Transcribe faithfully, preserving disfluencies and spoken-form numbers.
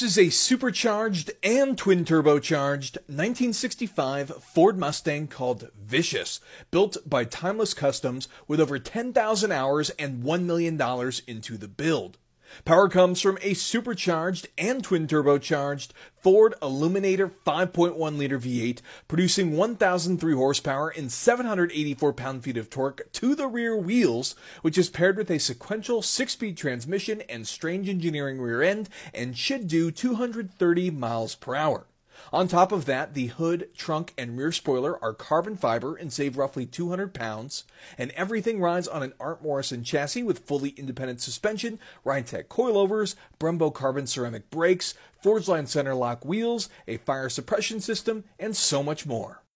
This is a supercharged and twin-turbocharged nineteen sixty-five Ford Mustang called Vicious, built by Timeless Customs with over ten thousand hours and one million dollars into the build. Power comes from a supercharged and twin-turbocharged Ford Illuminator five point one liter V eight, producing one thousand three horsepower and seven hundred eighty-four pound-feet of torque to the rear wheels, which is paired with a sequential six-speed transmission and strange engineering rear end and should do two hundred thirty miles per hour. On top of that, the hood, trunk, and rear spoiler are carbon fiber and save roughly two hundred pounds, and everything rides on an Art Morrison chassis with fully independent suspension, Rheintek coilovers, Brembo carbon ceramic brakes, Forgeline center lock wheels, a fire suppression system, and so much more.